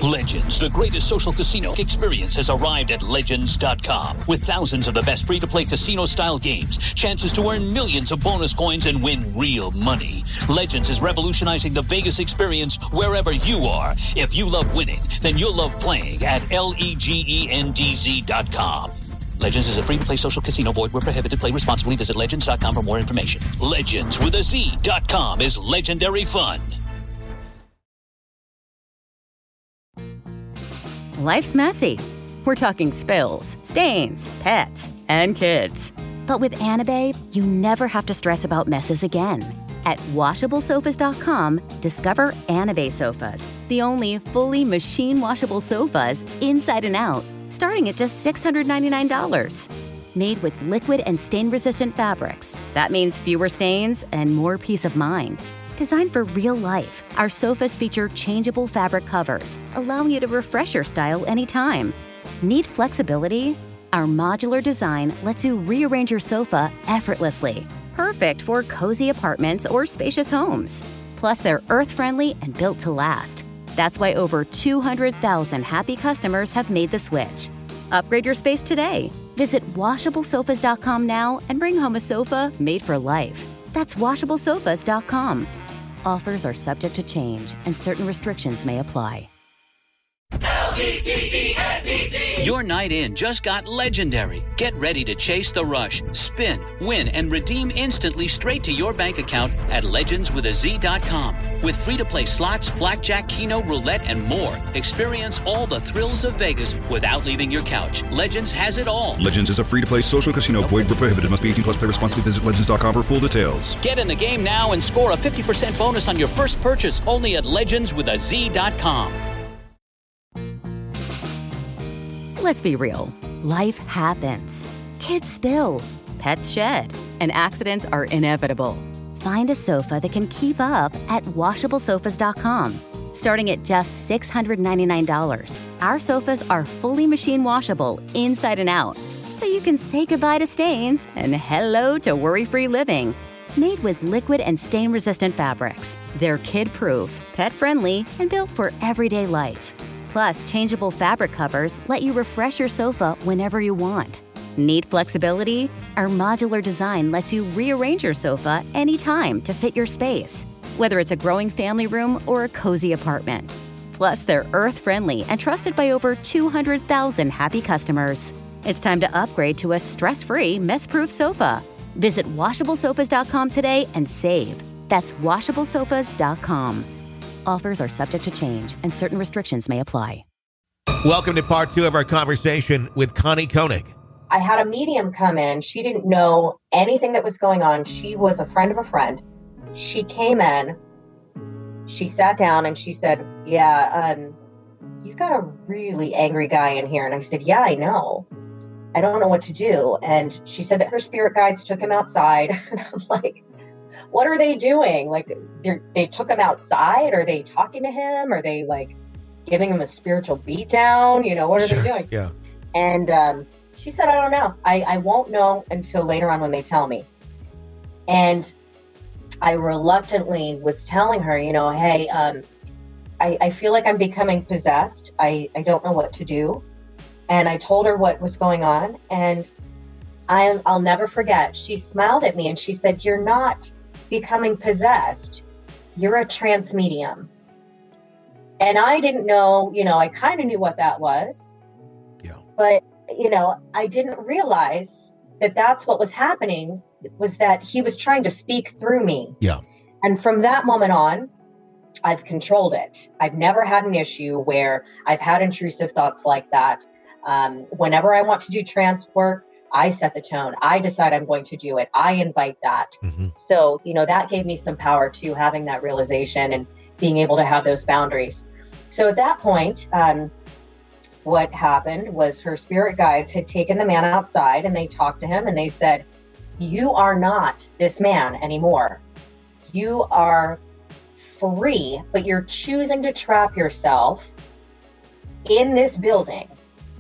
Legends, the greatest social casino experience, has arrived at Legends.com. With thousands of the best free-to-play casino-style games, chances to earn millions of bonus coins and win real money. Legends is revolutionizing the Vegas experience wherever you are. If you love winning, then you'll love playing at LEGENDZ.com. Legends is a free-to-play social casino. Void where prohibited. Play responsibly. Visit Legends.com for more information. Legends with a Z.com is legendary fun. Life's messy. We're talking spills, stains, pets, and kids. But with Anabae, you never have to stress about messes again. At WashableSofas.com, discover Anabae sofas, the only fully machine-washable sofas inside and out, starting at just $699. Made with liquid and stain-resistant fabrics. That means fewer stains and more peace of mind. Designed for real life, our sofas feature changeable fabric covers, allowing you to refresh your style anytime. Need flexibility? Our modular design lets you rearrange your sofa effortlessly. Perfect for cozy apartments or spacious homes. Plus, they're earth-friendly and built to last. That's why over 200,000 happy customers have made the switch. Upgrade your space today. Visit WashableSofas.com now and bring home a sofa made for life. That's WashableSofas.com. Offers are subject to change and certain restrictions may apply. LEGENDZ. Your night in just got legendary. Get ready to chase the rush, spin, win, and redeem instantly straight to your bank account at legendswithaz.com. With free-to-play slots, blackjack, keno, roulette, and more. Experience all the thrills of Vegas without leaving your couch. Legends has it all. Legends is a free-to-play social casino. Void where prohibited. Must be 18 plus. Play responsibly. Visit legends.com for full details. Get in the game now and score a 50% bonus on your first purchase only at legendswithaz.com. Let's be real. Life happens. Kids spill. Pets shed. And accidents are inevitable. Find a sofa that can keep up at WashableSofas.com. Starting at just $699, our sofas are fully machine washable inside and out, so you can say goodbye to stains and hello to worry-free living. Made with liquid and stain-resistant fabrics, they're kid-proof, pet-friendly, and built for everyday life. Plus, changeable fabric covers let you refresh your sofa whenever you want. Need flexibility? Our modular design lets you rearrange your sofa anytime to fit your space, whether it's a growing family room or a cozy apartment. Plus, they're earth-friendly and trusted by over 200,000 happy customers. It's time to upgrade to a stress-free, mess-proof sofa. Visit WashableSofas.com today and save. That's WashableSofas.com. Offers are subject to change and certain restrictions may apply. Welcome to part 2 of our conversation with Connie Koenig. I had a medium come in. She didn't know anything that was going on. She was a friend of a friend. She came in, she sat down and she said, you've got a really angry guy in here. And I said, yeah, I know. I don't know what to do. And she said that her spirit guides took him outside. And I'm like, what are they doing? Like, they took him outside? Are they talking to him? Are they like giving him a spiritual beatdown? You know, what are they doing? Yeah. And she said, I don't know. I won't know until later on when they tell me. And I reluctantly was telling her, you know, hey, I feel like I'm becoming possessed. I don't know what to do. And I told her what was going on. And I'll never forget. She smiled at me and she said, you're not becoming possessed. You're a trance medium. And I didn't know, you know, I kind of knew what that was. Yeah. But, you know, I didn't realize that that's what was happening, was that he was trying to speak through me. Yeah. And from that moment on, I've controlled it. I've never had an issue where I've had intrusive thoughts like that. Whenever I want to do trance work, I set the tone. I decide I'm going to do it. I invite that. Mm-hmm. So, you know, that gave me some power too, having that realization and being able to have those boundaries. So at that point, what happened was her spirit guides had taken the man outside and they talked to him and they said, you are not this man anymore. You are free, but you're choosing to trap yourself in this building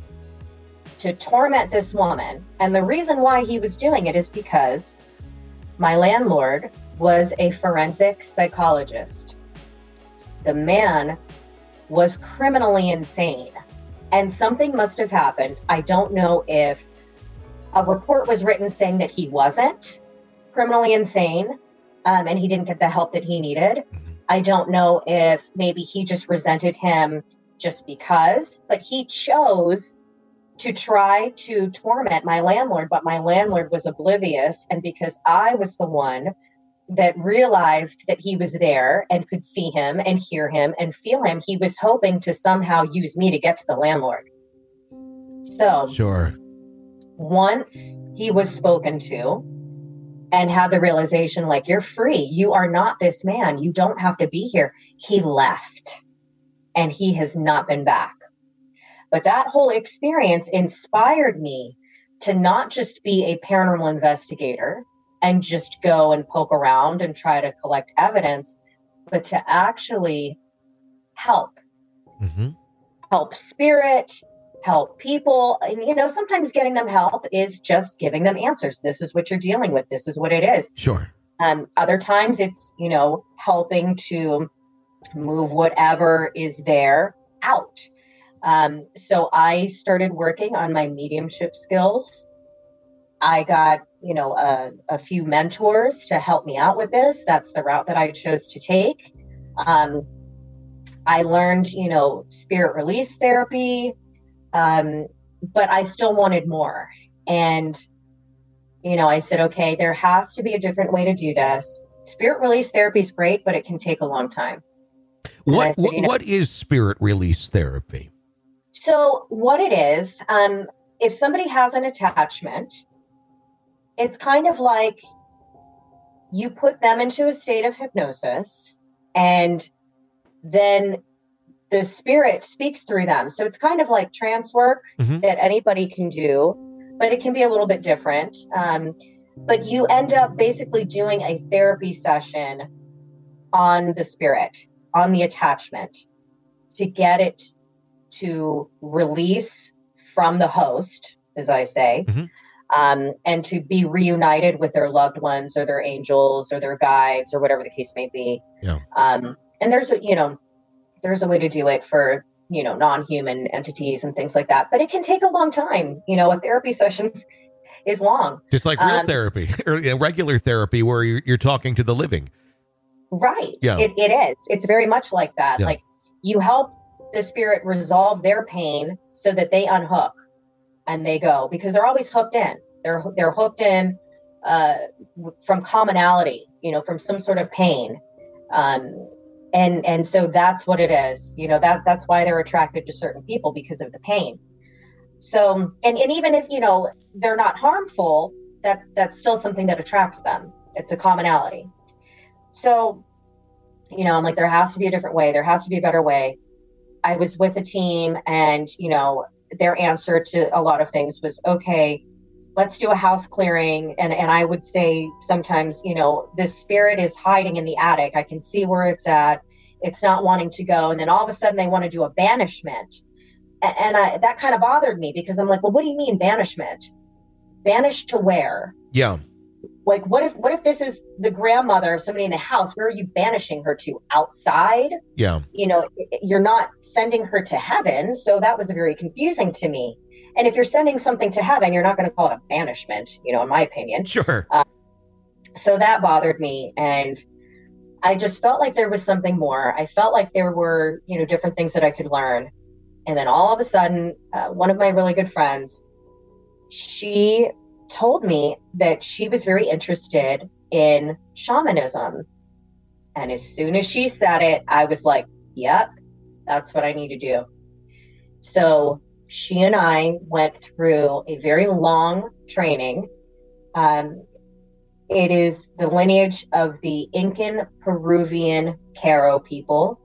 to torment this woman. And the reason why he was doing it is because my landlord was a forensic psychologist. The man was criminally insane. And something must have happened. I don't know if a report was written saying that he wasn't criminally insane, and he didn't get the help that he needed. I don't know if maybe he just resented him just because, but he chose to try to torment my landlord, but my landlord was oblivious. And because I was the one that realized that he was there and could see him and hear him and feel him, he was hoping to somehow use me to get to the landlord. So Sure. once he was spoken to and had the realization, like, you're free, you are not this man, you don't have to be here, he left, and he has not been back. But that whole experience inspired me to not just be a paranormal investigator and just go and poke around and try to collect evidence, but to actually help. Help spirit, help people. And, you know, sometimes getting them help is just giving them answers. This is what you're dealing with. This is what it is. Sure. Other times it's, you know, helping to move whatever is there out. So I started working on my mediumship skills. I got, you know, a few mentors to help me out with this. That's the route that I chose to take. I learned, you know, spirit release therapy, but I still wanted more. And, you know, I said, okay, there has to be a different way to do this. Spirit release therapy is great, but it can take a long time. What is spirit release therapy? So what it is, if somebody has an attachment, it's kind of like you put them into a state of hypnosis and then the spirit speaks through them. So it's kind of like trance work that anybody can do, but it can be a little bit different. But you end up basically doing a therapy session on the spirit, on the attachment, to get it to release from the host, as I say, and to be reunited with their loved ones or their angels or their guides or whatever the case may be. Yeah. And there's a way to do it for, you know, non-human entities and things like that, but it can take a long time. You know, a therapy session is long. Just like real therapy or regular therapy where you're talking to the living. Right. Yeah. It is. It's very much like that. Yeah. Like you help the spirit resolve their pain so that they unhook and they go, because they're always hooked in. They're hooked in from commonality, you know, from some sort of pain. And so that's what it is. You know, that's why they're attracted to certain people, because of the pain. So, and even if, you know, they're not harmful, that's still something that attracts them. It's a commonality. So, you know, I'm like, there has to be a different way. There has to be a better way. I was with a team and, you know, their answer to a lot of things was, okay, let's do a house clearing. And I would say sometimes, you know, this spirit is hiding in the attic. I can see where it's at. It's not wanting to go. And then all of a sudden they want to do a banishment. And that kind of bothered me, because I'm like, well, what do you mean banishment? Banished to where? Yeah. Like, what if this is the grandmother of somebody in the house? Where are you banishing her to? Outside? Yeah. You know, you're not sending her to heaven. So that was very confusing to me. And if you're sending something to heaven, you're not going to call it a banishment, you know, in my opinion. Sure. So that bothered me. And I just felt like there was something more. I felt like there were, you know, different things that I could learn. And then all of a sudden, one of my really good friends, she told me that she was very interested in shamanism. And as soon as she said it, I was like, yep, that's what I need to do. So she and I went through a very long training. It is the lineage of the Incan Peruvian Caro people.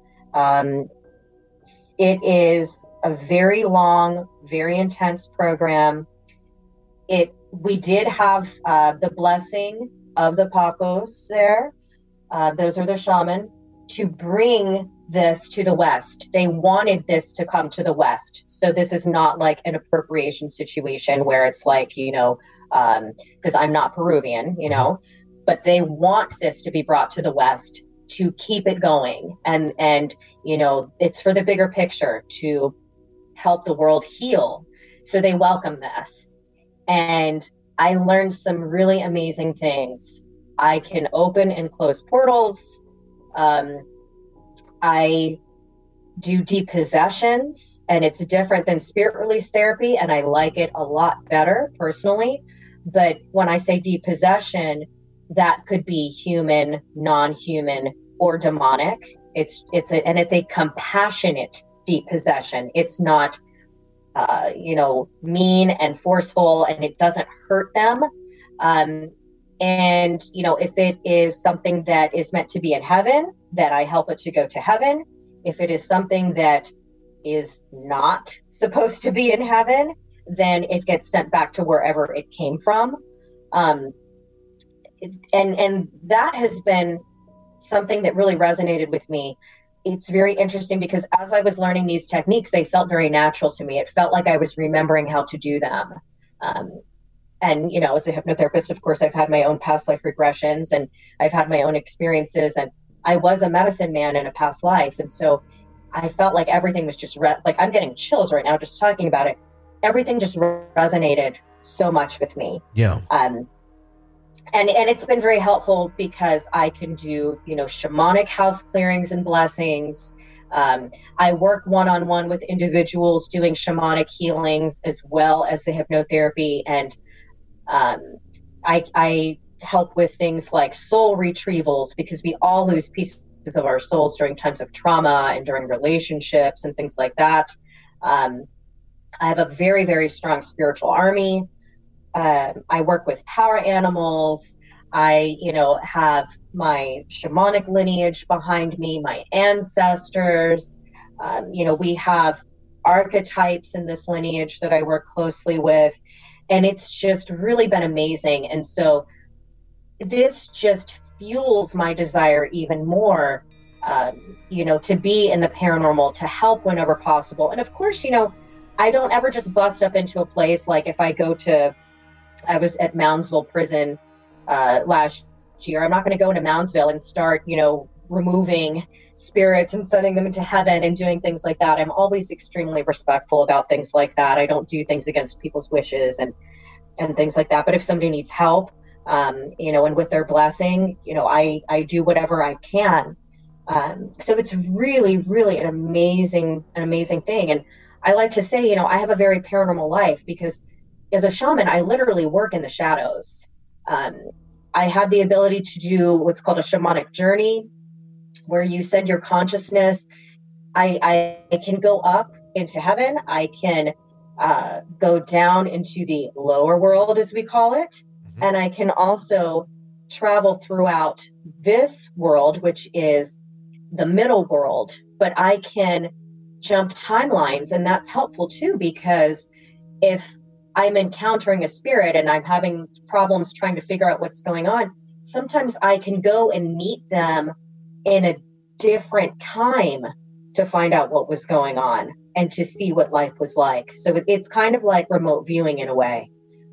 It is a very long, very intense program. We did have the blessing of the Pacos there. Those are the shaman, to bring this to the West. They wanted this to come to the West. So this is not like an appropriation situation where it's like, you know, because I'm not Peruvian, you know, but they want this to be brought to the West to keep it going. And, you know, it's for the bigger picture to help the world heal. So they welcome this. And I learned some really amazing things. I can open and close portals. I do depossessions, and it's different than spirit release therapy, and I like it a lot better personally. But when I say depossession, that could be human, non-human, or demonic. It's a compassionate depossession. It's not mean and forceful, and it doesn't hurt them. And, you know, if it is something that is meant to be in heaven, that I help it to go to heaven. If it is something that is not supposed to be in heaven, then it gets sent back to wherever it came from. And that has been something that really resonated with me. It's very interesting because as I was learning these techniques, they felt very natural to me. It felt like I was remembering how to do them. And, you know, as a hypnotherapist, of course, I've had my own past life regressions, and I've had my own experiences, and I was a medicine man in a past life. And so I felt like everything was just like, I'm getting chills right now just talking about it. Everything just resonated so much with me. Yeah. And it's been very helpful because I can do, you know, shamanic house clearings and blessings. I work one-on-one with individuals doing shamanic healings as well as the hypnotherapy. And I help with things like soul retrievals, because we all lose pieces of our souls during times of trauma and during relationships and things like that. I have a very, very strong spiritual army. I work with power animals. I, you know, have my shamanic lineage behind me, my ancestors. You know, we have archetypes in this lineage that I work closely with, and it's just really been amazing. And so this just fuels my desire even more, you know, to be in the paranormal, to help whenever possible. And of course, you know, I don't ever just bust up into a place. Like if I was at Moundsville prison last year. I'm not going to go into Moundsville and start, you know, removing spirits and sending them into heaven and doing things like that. I'm always extremely respectful about things like that. I don't do things against people's wishes and things like that. But if somebody needs help, you know, and with their blessing, you know, I do whatever I can. So it's really, really an amazing thing. And I like to say, you know, I have a very paranormal life because as a shaman, I literally work in the shadows. I have the ability to do what's called a shamanic journey, where you send your consciousness. I can go up into heaven. I can go down into the lower world, as we call it. Mm-hmm. And I can also travel throughout this world, which is the middle world. But I can jump timelines, and that's helpful too, because if I'm encountering a spirit and I'm having problems trying to figure out what's going on, sometimes I can go and meet them in a different time to find out what was going on and to see what life was like. So it's kind of like remote viewing in a way.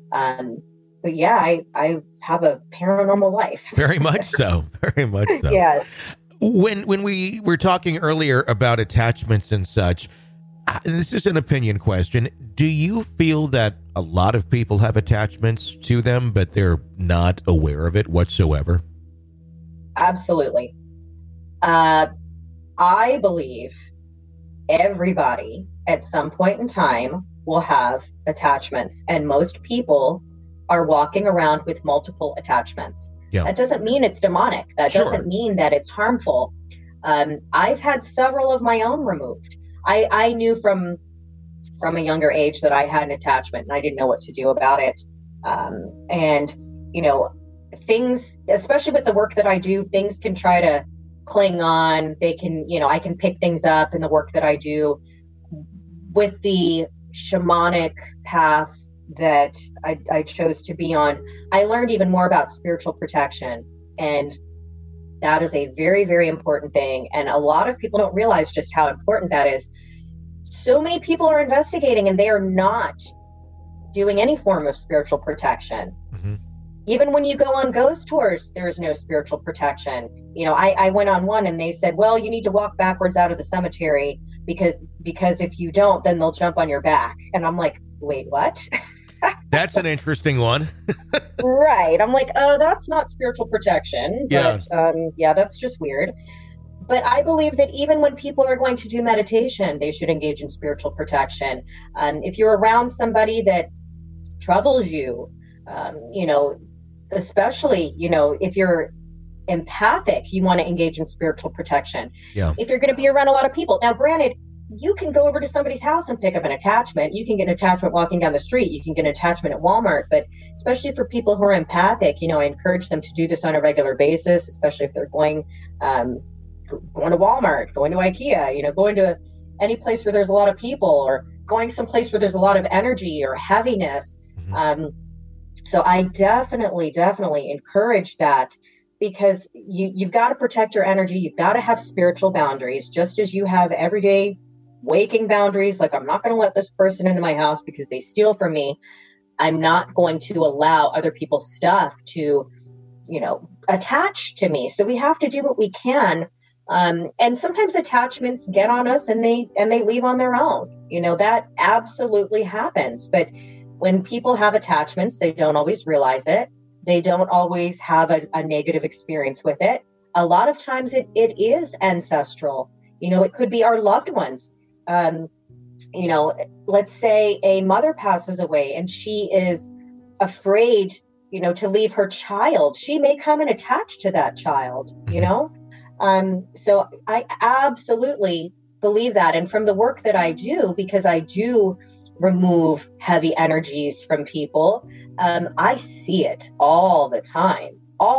But yeah, I have a paranormal life. Very much so. Very much so. Yes. When we were talking earlier about attachments and such, this is an opinion question. Do you feel that a lot of people have attachments to them, but they're not aware of it whatsoever? Absolutely. I believe everybody at some point in time will have attachments, and most people are walking around with multiple attachments. Yeah. That doesn't mean it's demonic. That doesn't mean that it's harmful. I've had several of my own removed. I knew from a younger age that I had an attachment and I didn't know what to do about it. And, you know, things, especially with the work that I do, things can try to cling on. They can, you know, I can pick things up in the work that I do. With the shamanic path that I chose to be on, I learned even more about spiritual protection. And that is a very, very important thing. And a lot of people don't realize just how important that is. So many people are investigating and they are not doing any form of spiritual protection. Mm-hmm. Even when you go on ghost tours, there's no spiritual protection. I went on one and they said, well, you need to walk backwards out of the cemetery because if you don't, then they'll jump on your back. And I'm like, wait, what? That's an interesting one. Right. I'm like, oh, that's not spiritual protection. But that's just weird. But I believe that even when people are going to do meditation, they should engage in spiritual protection. If you're around somebody that troubles you, especially, if you're empathic, you want to engage in spiritual protection. Yeah. If you're going to be around a lot of people. Now, granted, you can go over to somebody's house and pick up an attachment. You can get an attachment walking down the street. You can get an attachment at Walmart. But especially for people who are empathic, I encourage them to do this on a regular basis, especially if they're going to Walmart, going to IKEA, going to any place where there's a lot of people, or going someplace where there's a lot of energy or heaviness. Mm-hmm. So I definitely encourage that, because you've got to protect your energy. You've got to have spiritual boundaries, just as you have everyday waking boundaries. Like, I'm not going to let this person into my house because they steal from me. I'm not going to allow other people's stuff to, attach to me. So we have to do what we can. And sometimes attachments get on us and they leave on their own. That absolutely happens. But when people have attachments, they don't always realize it. They don't always have a negative experience with it. A lot of times it is ancestral. It could be our loved ones. Let's say a mother passes away and she is afraid, to leave her child. She may come and attach to that child, So I absolutely believe that. And from the work that I do, because I do remove heavy energies from people, I see it all the time.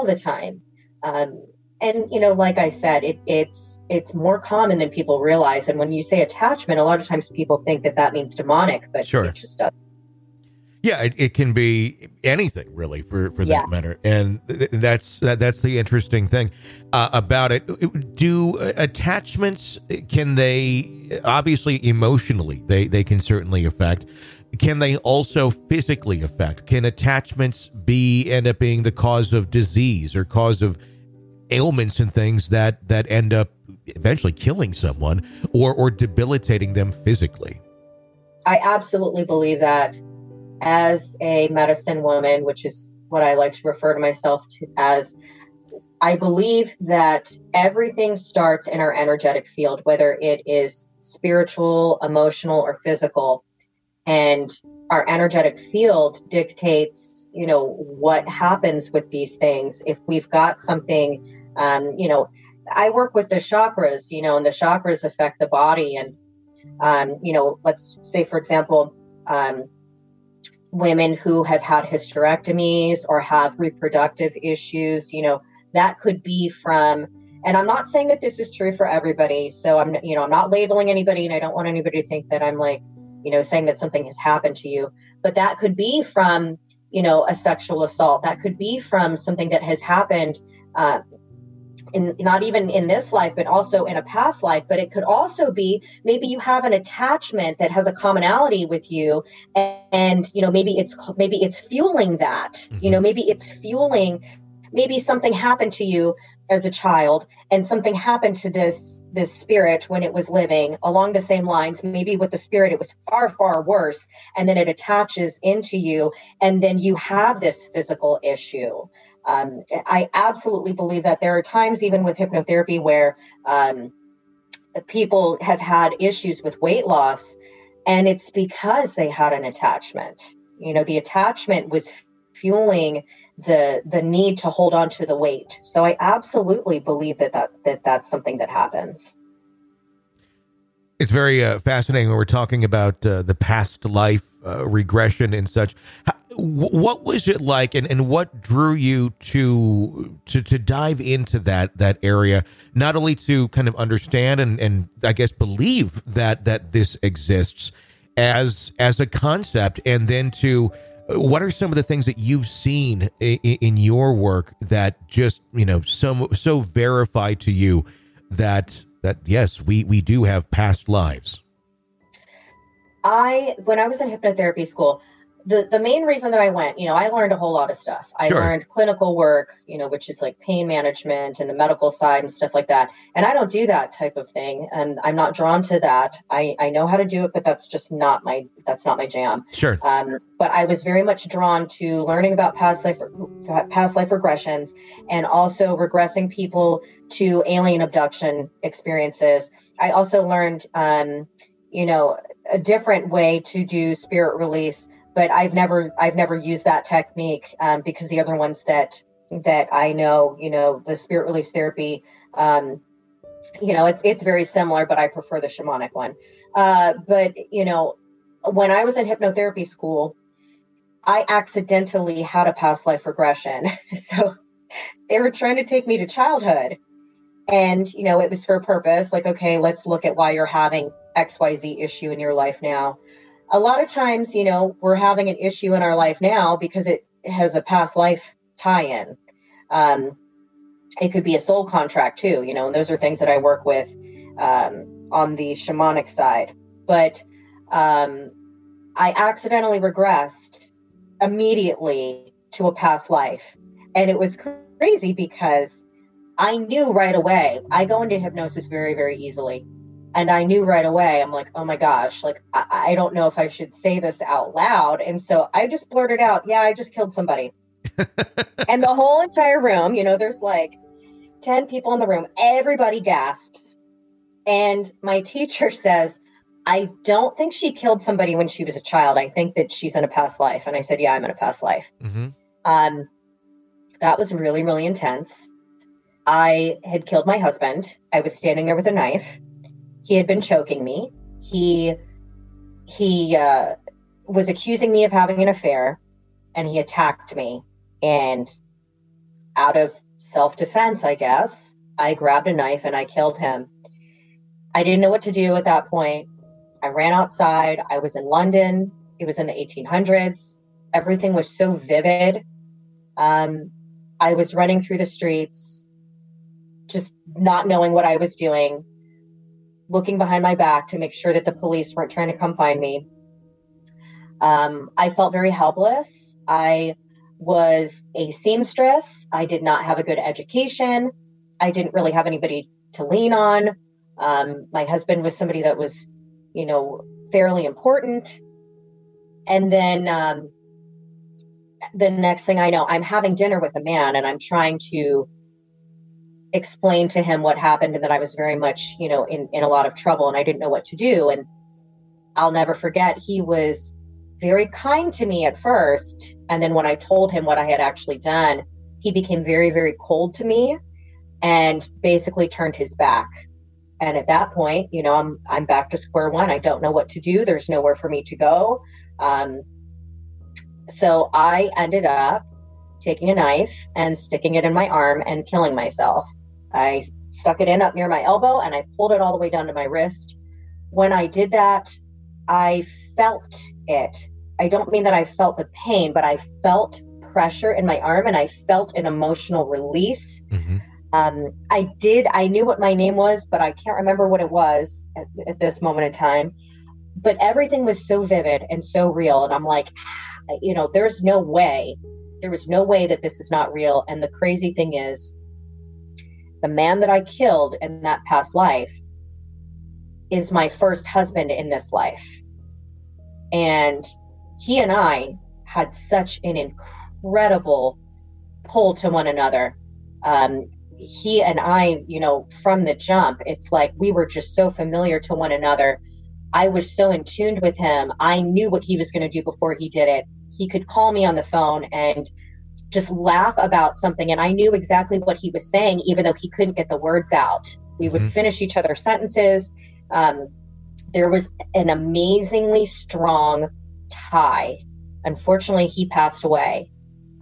And, like I said, it's more common than people realize. And when you say attachment, a lot of times people think that means demonic, but sure. It just doesn't. Yeah, it can be anything, really, for that matter. And that's the interesting thing about it. Do attachments, can they, obviously emotionally, they can certainly affect. Can they also physically affect? Can attachments end up being the cause of disease or cause of ailments and things that end up eventually killing someone or debilitating them physically? I absolutely believe that. As a medicine woman, which is what I like to refer to myself to as, I believe that everything starts in our energetic field, whether it is spiritual, emotional, or physical. And our energetic field dictates, what happens with these things. If we've got something, I work with the chakras, and the chakras affect the body. And, let's say, for example, women who have had hysterectomies or have reproductive issues, that could be from, and I'm not saying that this is true for everybody. So I'm not labeling anybody, and I don't want anybody to think that I'm like, saying that something has happened to you, but that could be from, a sexual assault. That could be from something that has happened, not even in this life, but also in a past life. But it could also be, maybe you have an attachment that has a commonality with you, and maybe it's fueling that. Maybe it's fueling. Maybe something happened to you as a child, and something happened to this spirit when it was living along the same lines. Maybe with the spirit, it was far, far worse, and then it attaches into you, and then you have this physical issue. I absolutely believe that there are times, even with hypnotherapy, where people have had issues with weight loss, and it's because they had an attachment. The attachment was fueling the need to hold on to the weight. So I absolutely believe that's something that happens. It's very fascinating when we're talking about the past life regression and such. What was it like, and what drew you to dive into that area, not only to kind of understand and I guess believe that this exists as a concept, and then to what are some of the things that you've seen in your work that just so verify to you that yes, we do have past lives? When I was in hypnotherapy school, the main reason that I went, I learned a whole lot of stuff. I learned clinical work, which is like pain management and the medical side and stuff like that. And I don't do that type of thing. And I'm not drawn to that. I know how to do it, but that's not my jam. Sure. But I was very much drawn to learning about past life regressions, and also regressing people to alien abduction experiences. I also learned, a different way to do spirit release. But I've never used that technique because the other ones that I know, the spirit release therapy, it's very similar, but I prefer the shamanic one. But when I was in hypnotherapy school, I accidentally had a past life regression. So they were trying to take me to childhood, and it was for a purpose. Like, okay, let's look at why you're having XYZ issue in your life now. A lot of times, we're having an issue in our life now because it has a past life tie-in. It could be a soul contract too, and those are things that I work with on the shamanic side. But I accidentally regressed immediately to a past life. And it was crazy because I knew right away. I go into hypnosis very, very easily. And I knew right away, I'm like, oh my gosh, like, I don't know if I should say this out loud. And so I just blurted out, yeah, I just killed somebody. And the whole entire room, there's like 10 people in the room, everybody gasps. And my teacher says, I don't think she killed somebody when she was a child. I think that she's in a past life. And I said, yeah, I'm in a past life. Mm-hmm. That was really, really intense. I had killed my husband. I was standing there with a knife. He had been choking me. He was accusing me of having an affair, and he attacked me. And out of self-defense, I guess, I grabbed a knife and I killed him. I didn't know what to do at that point. I ran outside. I was in London. It was in the 1800s. Everything was so vivid. I was running through the streets, just not knowing what I was doing, looking behind my back to make sure that the police weren't trying to come find me. I felt very helpless. I was a seamstress. I did not have a good education. I didn't really have anybody to lean on. My husband was somebody that was, fairly important. And then the next thing I know, I'm having dinner with a man, and I'm trying to explain to him what happened and that I was very much, in a lot of trouble and I didn't know what to do. And I'll never forget, he was very kind to me at first. And then when I told him what I had actually done, he became very, very cold to me and basically turned his back. And at that point, I'm back to square one. I don't know what to do. There's nowhere for me to go. So I ended up taking a knife and sticking it in my arm and killing myself. I stuck it in up near my elbow and I pulled it all the way down to my wrist. When I did that, I felt it. I don't mean that I felt the pain, but I felt pressure in my arm and I felt an emotional release. Mm-hmm. I knew what my name was, but I can't remember what it was at this moment in time. But everything was so vivid and so real. And I'm like, there was no way that this is not real. And the crazy thing is, the man that I killed in that past life is my first husband in this life. And he and I had such an incredible pull to one another. He and I, from the jump, it's like we were just so familiar to one another. I was so in tune with him. I knew what he was going to do before he did it. He could call me on the phone and just laugh about something. And I knew exactly what he was saying, even though he couldn't get the words out. We would finish each other's sentences. There was an amazingly strong tie. Unfortunately, he passed away.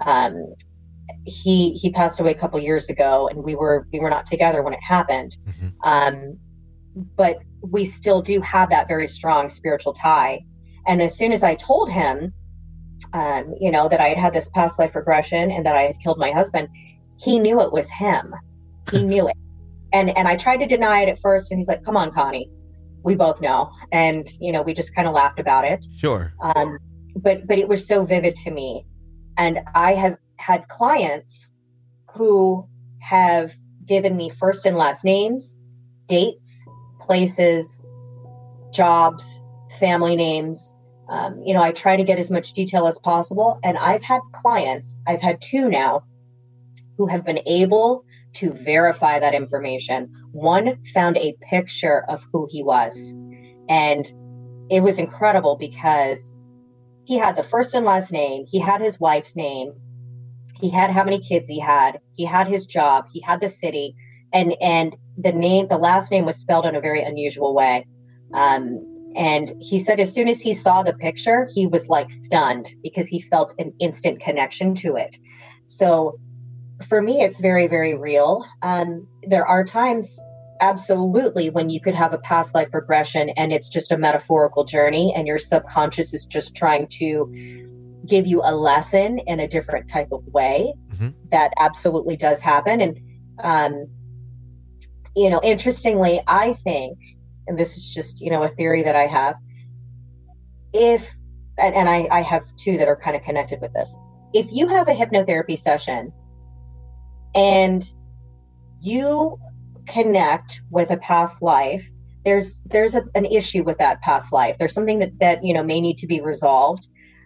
He passed away a couple years ago, and we were not together when it happened. Mm-hmm. But we still do have that very strong spiritual tie. And as soon as I told him, that I had this past life regression and that I had killed my husband, he knew it was him. He knew it. And I tried to deny it at first, and he's like, come on, Connie, we both know. And, we just kind of laughed about it. Sure. but it was so vivid to me. And I have had clients who have given me first and last names, dates, places, jobs, family names. I try to get as much detail as possible. And I've had clients, I've had two now, who have been able to verify that information. One found a picture of who he was. And it was incredible because he had the first and last name, he had his wife's name, he had how many kids he had his job, he had the city, and the last name was spelled in a very unusual way. And he said as soon as he saw the picture, he was like stunned because he felt an instant connection to it. So for me, it's very, very real. There are times, absolutely, when you could have a past life regression and it's just a metaphorical journey and your subconscious is just trying to give you a lesson in a different type of way. Mm-hmm. That absolutely does happen. And, interestingly, I think, and this is just, a theory that I have, I have two that are kind of connected with this. If you have a hypnotherapy session and you connect with a past life, there's an issue with that past life. There's something that may need to be resolved.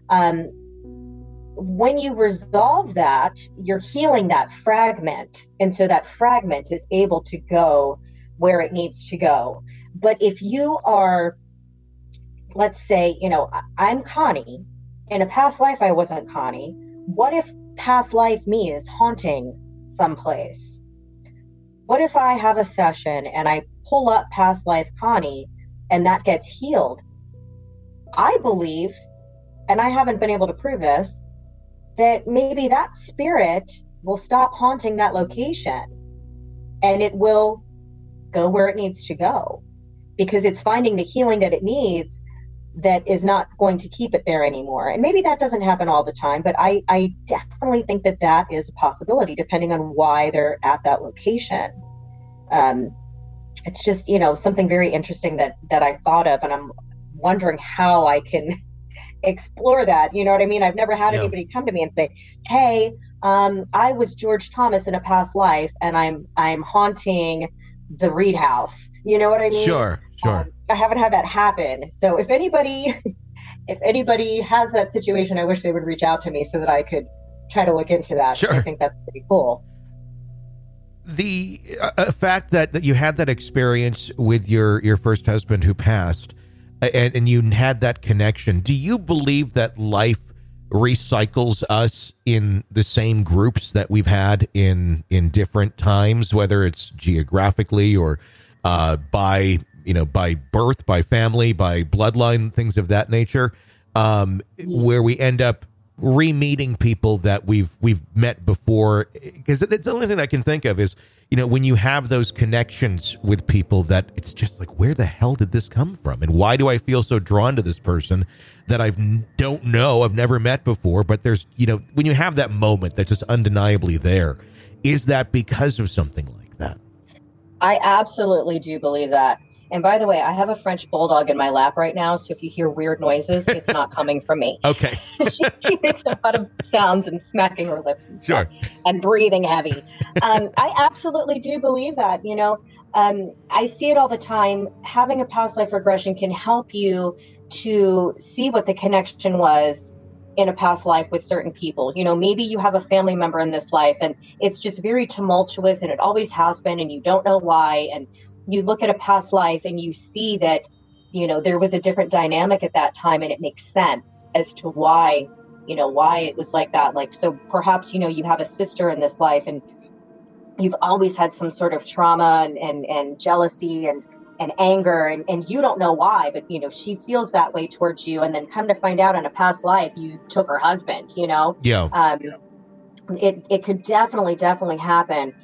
When you resolve that, you're healing that fragment. And so that fragment is able to go where it needs to go. But if you are, let's say, I'm Connie. In a past life, I wasn't Connie. What if past life me is haunting someplace? What if I have a session and I pull up past life Connie and that gets healed? I believe, and I haven't been able to prove this, that maybe that spirit will stop haunting that location and it will go where it needs to go because it's finding the healing that it needs that is not going to keep it there anymore. And maybe that doesn't happen all the time, but I definitely think that is a possibility depending on why they're at that location. It's just, something very interesting that I thought of, and I'm wondering how I can explore that. You know what I mean? I've never had anybody come to me and say, hey, I was George Thomas in a past life and I'm haunting the Reed House. You know what I mean? Sure. I haven't had that happen. So if anybody has that situation, I wish they would reach out to me so that I could try to look into that. Sure. I think that's pretty cool. The fact that you had that experience with your first husband who passed, and you had that connection, do you believe that life recycles us in the same groups that we've had in different times, whether it's geographically or by birth, by family, by bloodline, things of that nature, where we end up re-meeting people that we've met before? Because the only thing I can think of is, when you have those connections with people that it's just like, where the hell did this come from? And why do I feel so drawn to this person that I don't know, I've never met before? But there's, when you have that moment that's just undeniably there, is that because of something like that? I absolutely do believe that. And by the way, I have a French bulldog in my lap right now, so if you hear weird noises, it's not coming from me. Okay. She makes a lot of sounds and smacking her lips and stuff, sure, and breathing heavy. I absolutely do believe that. I see it all the time. Having a past life regression can help you to see what the connection was in a past life with certain people. Maybe you have a family member in this life and it's just very tumultuous and it always has been and you don't know why. And you look at a past life and you see that, there was a different dynamic at that time and it makes sense as to why it was like that. Like, so perhaps, you have a sister in this life and you've always had some sort of trauma and jealousy and anger and you don't know why, but, she feels that way towards you. And then come to find out in a past life, you took her husband, Yeah. It could definitely happen.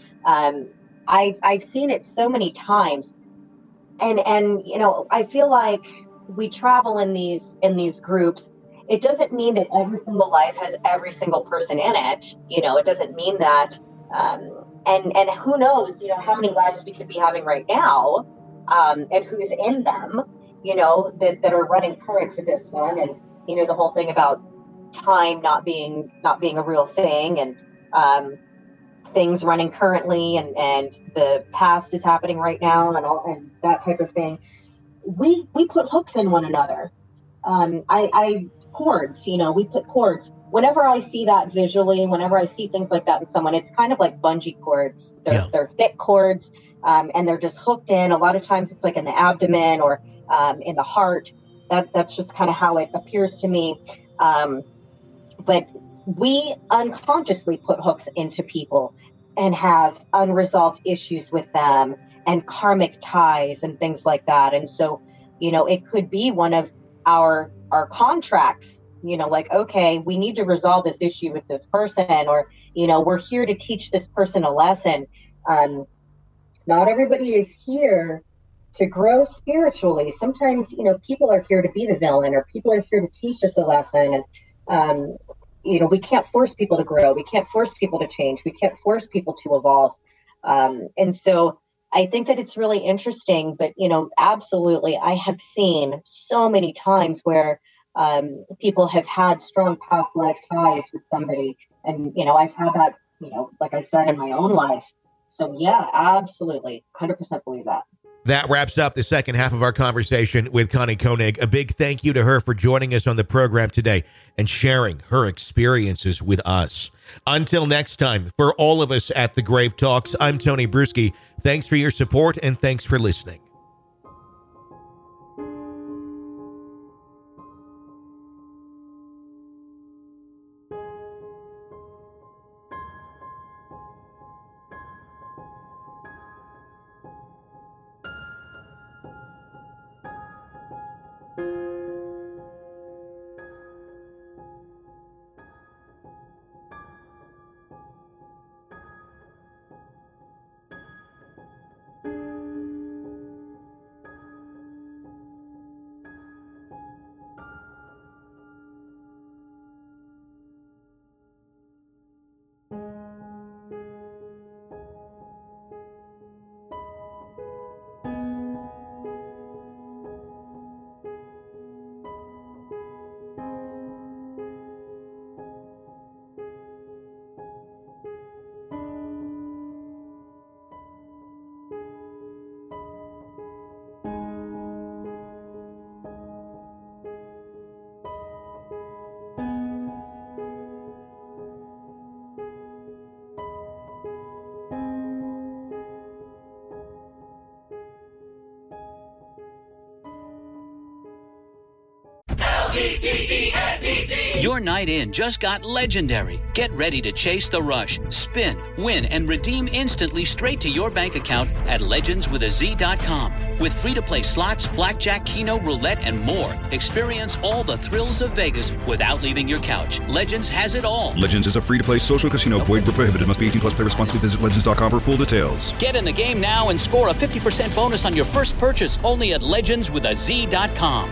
I've seen it so many times, and I feel like we travel in these groups. It doesn't mean that every single life has every single person in it. It doesn't mean that. And who knows, how many lives we could be having right now, and who's in them, that are running current to this one. And the whole thing about time not being a real thing, and things running currently, and the past is happening right now, and that type of thing. We put hooks in one another. Cords, we put cords. Whenever I see that visually, whenever I see things like that in someone, it's kind of like bungee cords. They're thick cords, and they're just hooked in. A lot of times it's like in the abdomen or in the heart. That's just kind of how it appears to me. But we unconsciously put hooks into people and have unresolved issues with them and karmic ties and things like that. And so, it could be one of our contracts, like, okay, we need to resolve this issue with this person, or, we're here to teach this person a lesson. Not everybody is here to grow spiritually. Sometimes, people are here to be the villain, or people are here to teach us a lesson. And, we can't force people to grow. We can't force people to change. We can't force people to evolve. And so I think that it's really interesting, but, absolutely, I have seen so many times where people have had strong past life ties with somebody. And, I've had that, like I said, in my own life. So, yeah, absolutely. 100% believe that. That wraps up the second half of our conversation with Connie Koenig. A big thank you to her for joining us on the program today and sharing her experiences with us. Until next time, for all of us at the Grave Talks, I'm Tony Bruschi. Thanks for your support, and thanks for listening. Your night in just got legendary. Get ready to chase the rush, spin, win, and redeem instantly straight to your bank account at legendswithaz.com. With free-to-play slots, blackjack, keno, roulette, and more, experience all the thrills of Vegas without leaving your couch. Legends has it all. Legends is a free-to-play social casino. Void where prohibited. Must be 18 plus. Play responsibly. Visit legends.com for full details. Get in the game now and score a 50% bonus on your first purchase only at legendswithaz.com.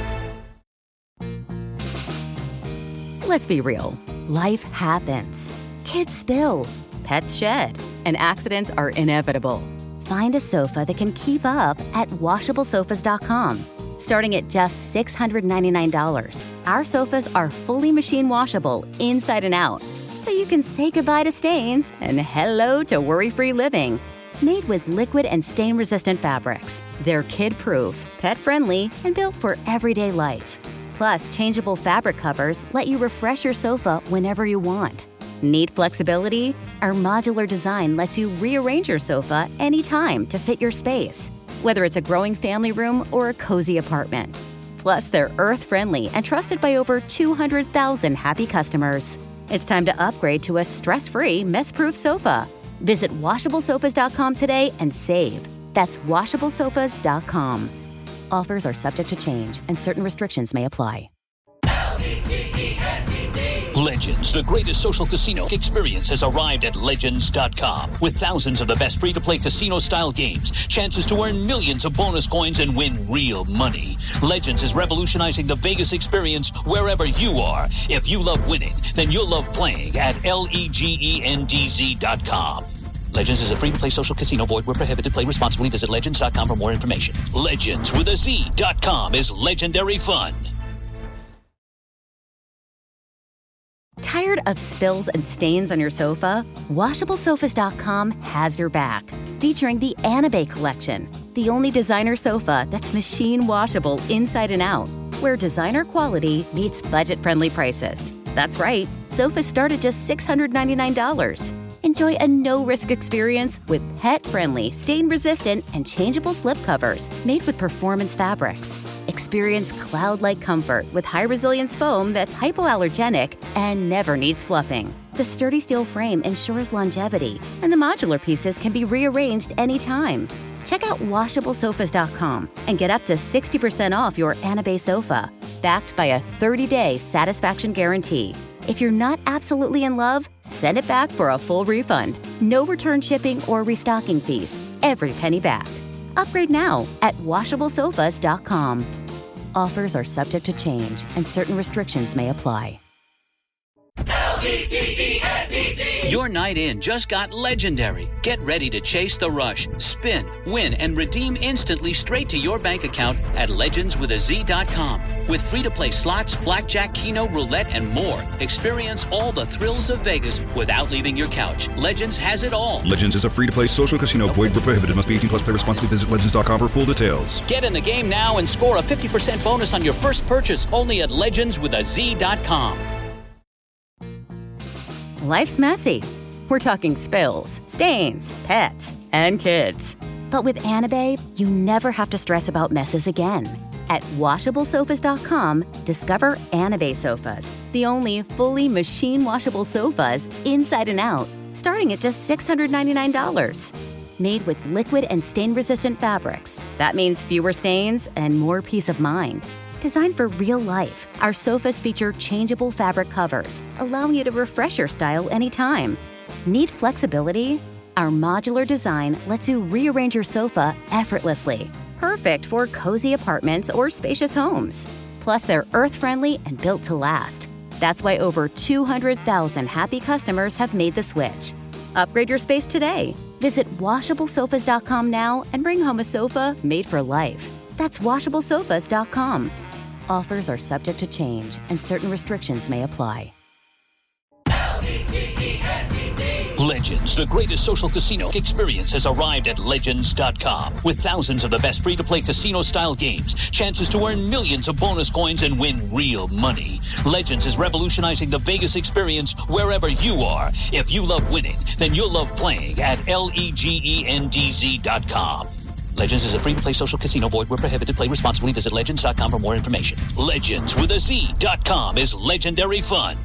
Let's be real. Life happens. Kids spill. Pets shed. And accidents are inevitable. Find a sofa that can keep up at washablesofas.com. Starting at just $699, our sofas are fully machine washable inside and out, so you can say goodbye to stains and hello to worry-free living. Made with liquid and stain-resistant fabrics, they're kid-proof, pet-friendly, and built for everyday life. Plus, changeable fabric covers let you refresh your sofa whenever you want. Need flexibility? Our modular design lets you rearrange your sofa anytime to fit your space, whether it's a growing family room or a cozy apartment. Plus, they're earth-friendly and trusted by over 200,000 happy customers. It's time to upgrade to a stress-free, mess-proof sofa. Visit washablesofas.com today and save. That's washablesofas.com. Offers are subject to change, and certain restrictions may apply. Legends, the greatest social casino experience, has arrived at Legends.com. With thousands of the best free-to-play casino-style games, chances to earn millions of bonus coins and win real money. Legends is revolutionizing the Vegas experience wherever you are. If you love winning, then you'll love playing at LEGENDZ.com. Legends is a free-to-play social casino. Void where prohibited. Play responsibly. Visit Legends.com for more information. Legends with a Z.com is legendary fun. Tired of spills and stains on your sofa? WashableSofas.com has your back. Featuring the Anabay collection, the only designer sofa that's machine washable inside and out, where designer quality meets budget-friendly prices. That's right, sofas start at just $699. Enjoy a no-risk experience with pet-friendly, stain-resistant, and changeable slipcovers made with performance fabrics. Experience cloud-like comfort with high-resilience foam that's hypoallergenic and never needs fluffing. The sturdy steel frame ensures longevity, and the modular pieces can be rearranged anytime. Check out WashableSofas.com and get up to 60% off your Anabay sofa, backed by a 30-day satisfaction guarantee. If you're not absolutely in love, send it back for a full refund. No return shipping or restocking fees. Every penny back. Upgrade now at WashableSofas.com. Offers are subject to change, and certain restrictions may apply. Your night in just got legendary. Get ready to chase the rush, spin, win, and redeem instantly straight to your bank account at legendswithaz.com. With free-to-play slots, blackjack, keno, roulette, and more, experience all the thrills of Vegas without leaving your couch. Legends has it all. Legends is a free-to-play social casino. Void where prohibited. Must be 18 plus. Play responsibly. Visit legends.com for full details. Get in the game now and score a 50% bonus on your first purchase only at legendswithaz.com. Life's messy. We're talking spills, stains, pets, and kids. But with Anabay, you never have to stress about messes again. At WashableSofas.com, discover Anabay sofas, the only fully machine-washable sofas inside and out, starting at just $699. Made with liquid and stain-resistant fabrics. That means fewer stains and more peace of mind. Designed for real life, our sofas feature changeable fabric covers, allowing you to refresh your style anytime. Need flexibility? Our modular design lets you rearrange your sofa effortlessly. Perfect for cozy apartments or spacious homes. Plus, they're earth-friendly and built to last. That's why over 200,000 happy customers have made the switch. Upgrade your space today. Visit WashableSofas.com now and bring home a sofa made for life. That's WashableSofas.com. Offers are subject to change, and certain restrictions may apply. Legends, the greatest social casino experience, has arrived at Legends.com. With thousands of the best free-to-play casino-style games, chances to earn millions of bonus coins and win real money. Legends is revolutionizing the Vegas experience wherever you are. If you love winning, then you'll love playing at LEGENDZ.com. Legends is a free-to-play social casino. Void where prohibited. Play responsibly. Visit Legends.com for more information. Legendswithaz.com is legendary fun.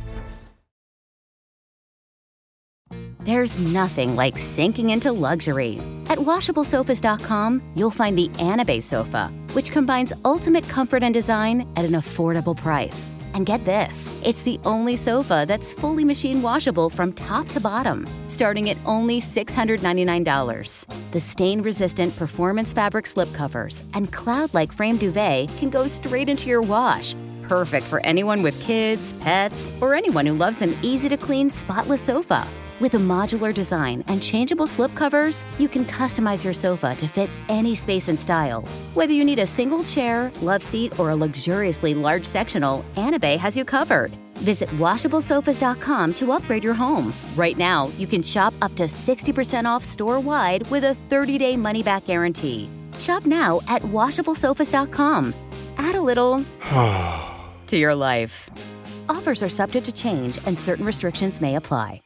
There's nothing like sinking into luxury. At WashableSofas.com, you'll find the Anabay sofa, which combines ultimate comfort and design at an affordable price. And get this, it's the only sofa that's fully machine washable from top to bottom, starting at only $699. The stain-resistant performance fabric slipcovers and cloud-like frame duvet can go straight into your wash. Perfect for anyone with kids, pets, or anyone who loves an easy-to-clean, spotless sofa. With a modular design and changeable slipcovers, you can customize your sofa to fit any space and style. Whether you need a single chair, love seat, or a luxuriously large sectional, Anabay has you covered. Visit WashableSofas.com to upgrade your home. Right now, you can shop up to 60% off store-wide with a 30-day money-back guarantee. Shop now at WashableSofas.com. Add a little to your life. Offers are subject to change, and certain restrictions may apply.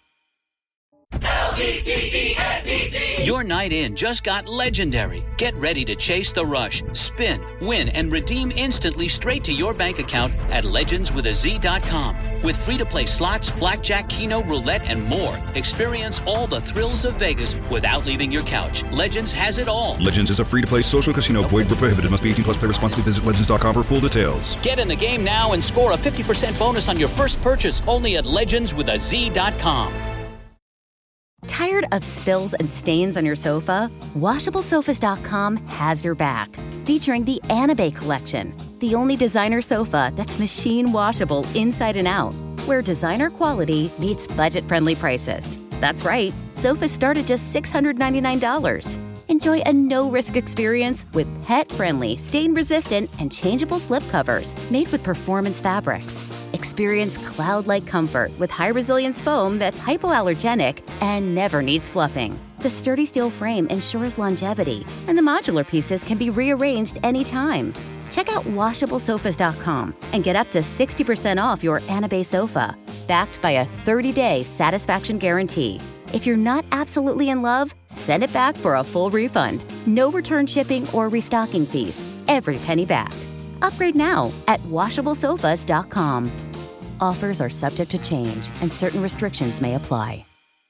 Your night in just got legendary. Get ready to chase the rush, spin, win, and redeem instantly straight to your bank account at legendswithaz.com. With free-to-play slots, blackjack, keno, roulette, and more, experience all the thrills of Vegas without leaving your couch. Legends has it all. Legends is a free-to-play social casino. Void where prohibited. Must be 18 plus. Play responsibly. Visit legends.com for full details. Get in the game now and score a 50% bonus on your first purchase only at legendswithaz.com. Tired of spills and stains on your sofa? WashableSofas.com has your back. Featuring the Anabay collection, the only designer sofa that's machine washable inside and out, where designer quality meets budget-friendly prices. That's right, sofas start at just $699. Enjoy a no-risk experience with pet-friendly, stain-resistant, and changeable slipcovers made with performance fabrics. Experience cloud-like comfort with high-resilience foam that's hypoallergenic and never needs fluffing. The sturdy steel frame ensures longevity, and the modular pieces can be rearranged anytime. Check out WashableSofas.com and get up to 60% off your Anabay sofa, backed by a 30-day satisfaction guarantee. If you're not absolutely in love, send it back for a full refund. No return shipping or restocking fees. Every penny back. Upgrade now at WashableSofas.com. Offers are subject to change, and certain restrictions may apply.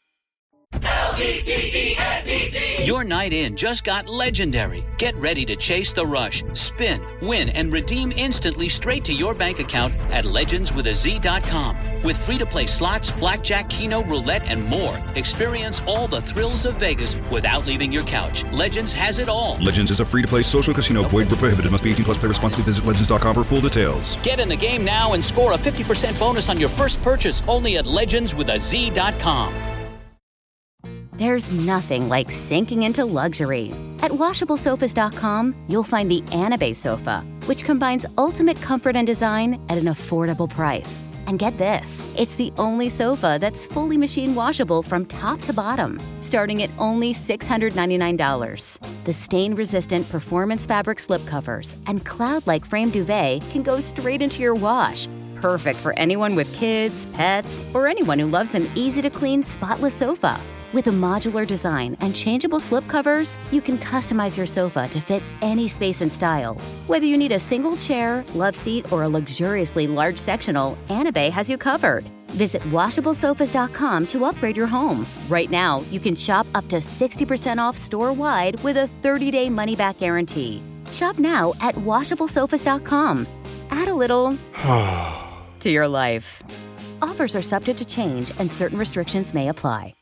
Your night in just got legendary. Get ready to chase the rush, spin, win, and redeem instantly straight to your bank account at legendswithaz.com. With free-to-play slots, blackjack, keno, roulette, and more, experience all the thrills of Vegas without leaving your couch. Legends has it all. Legends is a free-to-play social casino. Void where prohibited. Must be 18 plus. Play responsibly. Visit legends.com for full details. Get in the game now and score a 50% bonus on your first purchase only at legendswithaz.com. There's nothing like sinking into luxury. At WashableSofas.com, you'll find the Anabay sofa, which combines ultimate comfort and design at an affordable price. And get this, it's the only sofa that's fully machine washable from top to bottom, starting at only $699. The stain-resistant performance fabric slipcovers and cloud-like frame duvet can go straight into your wash. Perfect for anyone with kids, pets, or anyone who loves an easy-to-clean, spotless sofa. With a modular design and changeable slipcovers, you can customize your sofa to fit any space and style. Whether you need a single chair, love seat, or a luxuriously large sectional, Anabay has you covered. Visit WashableSofas.com to upgrade your home. Right now, you can shop up to 60% off store-wide with a 30-day money-back guarantee. Shop now at WashableSofas.com. Add a little to your life. Offers are subject to change, and certain restrictions may apply.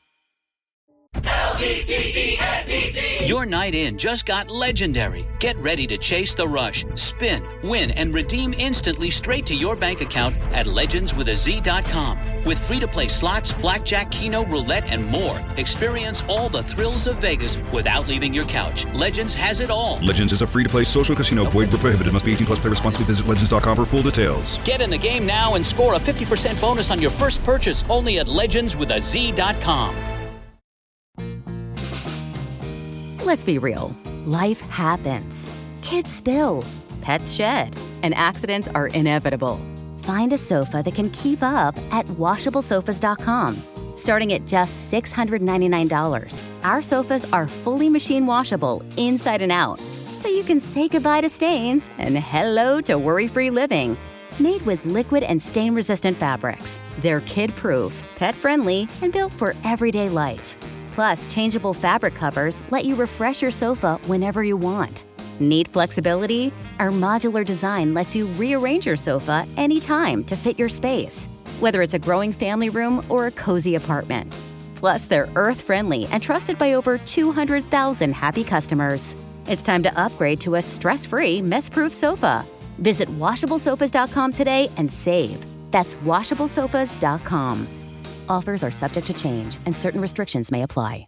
Your night in just got legendary. Get ready to chase the rush, spin, win, and redeem instantly straight to your bank account at legendswithaz.com. With free-to-play slots, blackjack, keno, roulette, and more, experience all the thrills of Vegas without leaving your couch. Legends has it all. Legends is a free-to-play social casino. Void where prohibited. Must be 18 plus. Play responsibly. Visit legends.com for full details. Get in the game now and score a 50% bonus on your first purchase only at legendswithaz.com. Let's be real. Life happens. Kids spill. Pets shed. And accidents are inevitable. Find a sofa that can keep up at WashableSofas.com. Starting at just $699, our sofas are fully machine washable inside and out, so you can say goodbye to stains and hello to worry-free living. Made with liquid and stain-resistant fabrics, they're kid-proof, pet-friendly, and built for everyday life. Plus, changeable fabric covers let you refresh your sofa whenever you want. Need flexibility? Our modular design lets you rearrange your sofa anytime to fit your space, whether it's a growing family room or a cozy apartment. Plus, they're earth-friendly and trusted by over 200,000 happy customers. It's time to upgrade to a stress-free, mess-proof sofa. Visit WashableSofas.com today and save. That's WashableSofas.com. Offers are subject to change, and certain restrictions may apply.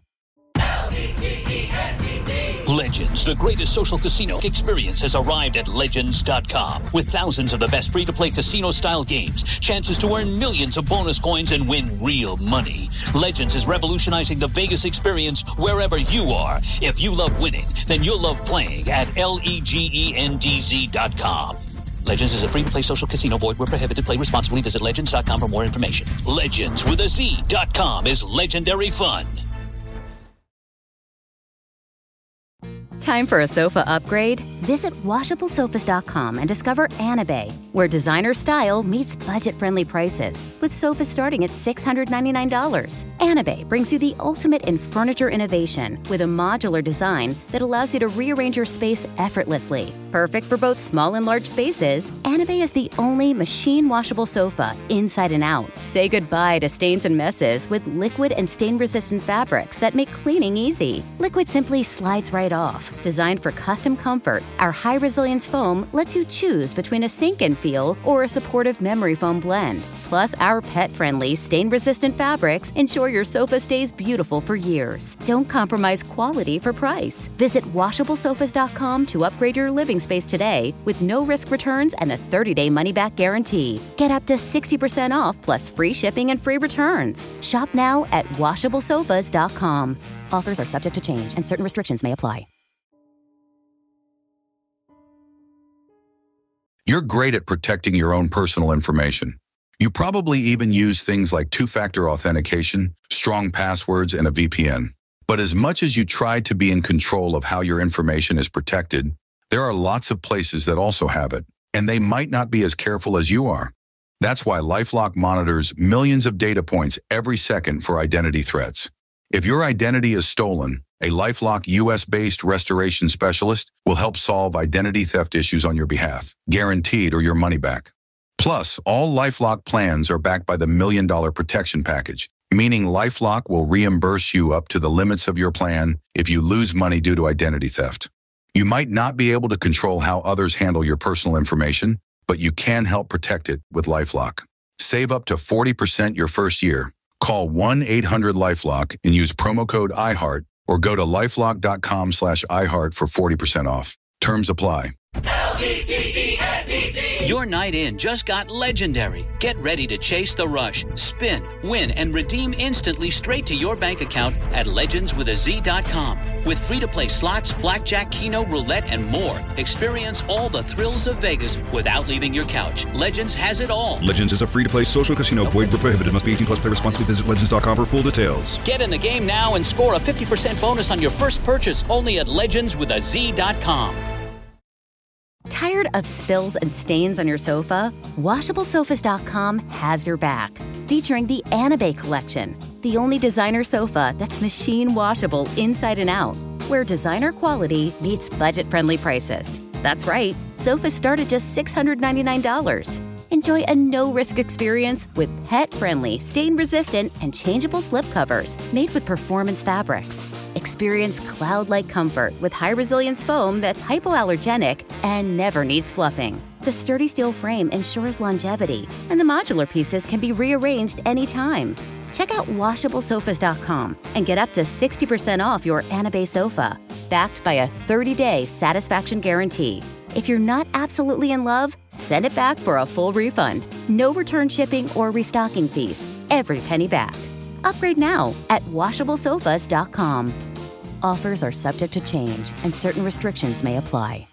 Legends, the greatest social casino experience, has arrived at Legends.com. With thousands of the best free-to-play casino-style games, chances to earn millions of bonus coins and win real money. Legends is revolutionizing the Vegas experience wherever you are. If you love winning, then you'll love playing at LEGENDZ.com. Legends is a free-to-play social casino. Void where prohibited. Play responsibly. Visit Legends.com for more information. Legendswithaz.com is legendary fun. Time for a sofa upgrade? Visit WashableSofas.com and discover Anabay, where designer style meets budget-friendly prices, with sofas starting at $699. Anabay brings you the ultimate in furniture innovation with a modular design that allows you to rearrange your space effortlessly. Perfect for both small and large spaces, Anabay is the only machine-washable sofa inside and out. Say goodbye to stains and messes with liquid and stain-resistant fabrics that make cleaning easy. Liquid simply slides right off. Designed for custom comfort, our high-resilience foam lets you choose between a sink-in feel or a supportive memory foam blend. Plus, our pet-friendly, stain-resistant fabrics ensure your sofa stays beautiful for years. Don't compromise quality for price. Visit WashableSofas.com to upgrade your living space today with no-risk returns and a 30-day money-back guarantee. Get up to 60% off plus free shipping and free returns. Shop now at WashableSofas.com. Offers are subject to change and certain restrictions may apply. You're great at protecting your own personal information. You probably even use things like two-factor authentication, strong passwords, and a VPN. But as much as you try to be in control of how your information is protected, there are lots of places that also have it, and they might not be as careful as you are. That's why LifeLock monitors millions of data points every second for identity threats. If your identity is stolen, a LifeLock US-based restoration specialist will help solve identity theft issues on your behalf, guaranteed or your money back. Plus, all LifeLock plans are backed by the $1 Million Protection Package, meaning LifeLock will reimburse you up to the limits of your plan if you lose money due to identity theft. You might not be able to control how others handle your personal information, but you can help protect it with LifeLock. Save up to 40% your first year. Call 1-800-LifeLock and use promo code iHeart or go to lifelock.com/iHeart for 40% off. Terms apply. LVTENBC. Your night in just got legendary. Get ready to chase the rush, spin, win, and redeem instantly straight to your bank account at legendswithaz.com. With free-to-play slots, blackjack, keno, roulette, and more, experience all the thrills of Vegas without leaving your couch. Legends has it all. Legends is a free-to-play social casino. Void where prohibited. Must be 18 plus. Play responsibly. Visit legends.com for full details. Get in the game now and score a 50% bonus on your first purchase only at legendswithaz.com. Tired of spills and stains on your sofa? WashableSofas.com has your back. Featuring the Anabay Collection, the only designer sofa that's machine washable inside and out, where designer quality meets budget-friendly prices. That's right, sofas start at just $699. Enjoy a no-risk experience with pet-friendly, stain-resistant, and changeable slipcovers made with performance fabrics. Experience cloud-like comfort with high-resilience foam that's hypoallergenic and never needs fluffing. The sturdy steel frame ensures longevity, and the modular pieces can be rearranged anytime. Check out WashableSofas.com and get up to 60% off your Anabay sofa, backed by a 30-day satisfaction guarantee. If you're not absolutely in love, send it back for a full refund. No return shipping or restocking fees. Every penny back. Upgrade now at WashableSofas.com. Offers are subject to change and certain restrictions may apply.